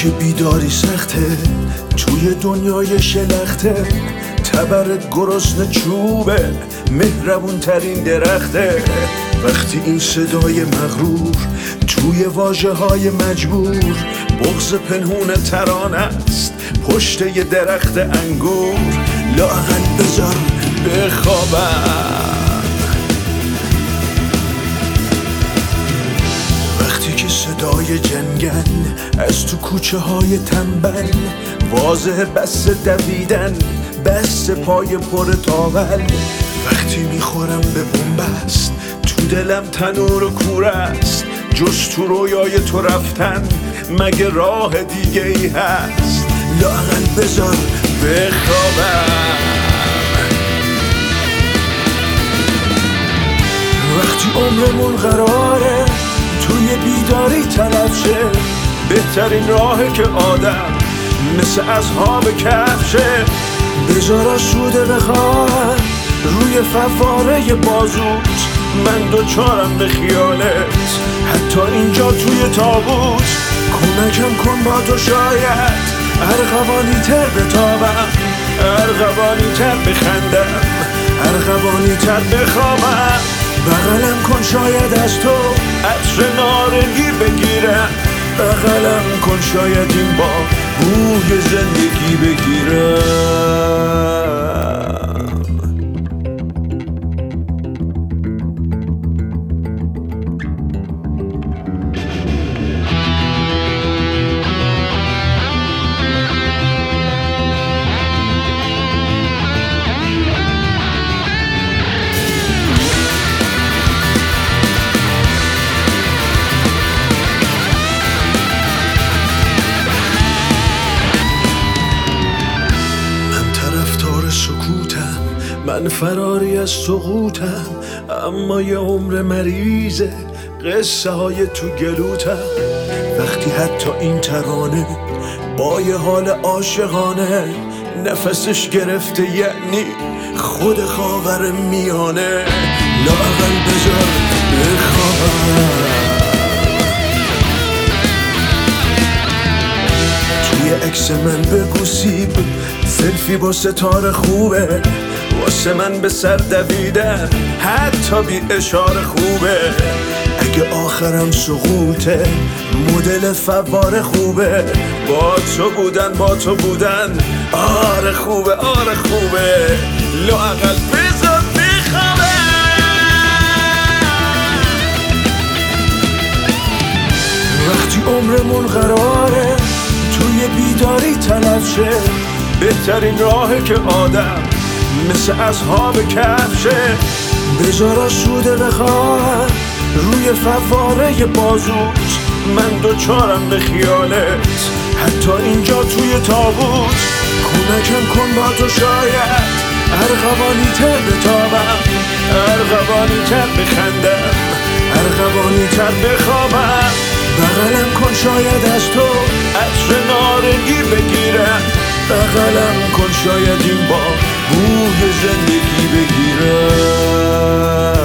که بیداری سخته توی دنیای شلخته، تبرت گرسنه چوبه مهربون ترین درخته. وقتی این صدای مغرور توی واژه های مجبور، بغض پنهون ترانه است پشت یه درخت انگور. لااقل بذار بخوابم وقتی که صدای جنگل از تو کوچه های تنبل، واضح بس دویدن بس پای پر تاول. وقتی میخورم به بنبست تو دلم تنور و کوره است، جز تو رویای تو رفتن مگه راه دیگه ای هست؟ لااقل بذار بخوابم وقتی عمرمون قراره توی بیداری تلف شه، بهترین راهه که آدم مثل اصحاب کهف شه. بذار آسوده بخواب روی فواره بازوت، من دوچارم به خیالت حتی اینجا توی تابوت. کمکم کن با تو شاید ارغوانی تر بتابم، ارغوانی تر بخندم، ارغوانی تر بخوابم. بغلم کن شاید از تو عطر نارنگی بگیرم، بغلم کن شاید این بار بوی زندگی بگیرم. من فراری از سقوطم، اما یه عمر مریضه قصه های تو گلوتم. وقتی حتی این ترانه با یه حال عاشقانه نفسش گرفته، یعنی خود خاور میانه. لااقل بذار بخوابم توی عکس من بگو سیب سلفی با ستاره خوبه، واسه من به سر دویدن حتی بی اشاره خوبه. اگه آخرم سقوطه مدل فواره خوبه، با تو بودن با تو بودن آره خوبه آره خوبه. لااقل بذار بخوابم وقتی عمرمون قراره توی بیداری تلف شه، بهترین راهه که آدم مثل اصحاب کهف شه. بذار آسوده بخواب روی فواره بازوت، من دوچارم به خیالت حتی اینجا توی تابوت. کمکم کن با تو شاید ارغوانی تر بتابم، ارغوانی تر بخندم، ارغوانی تر بخوابم. بغلم کن شاید از تو عطر نارنگی بگیرم، بغلم کن شاید این بار بوی زندگی بگیرم.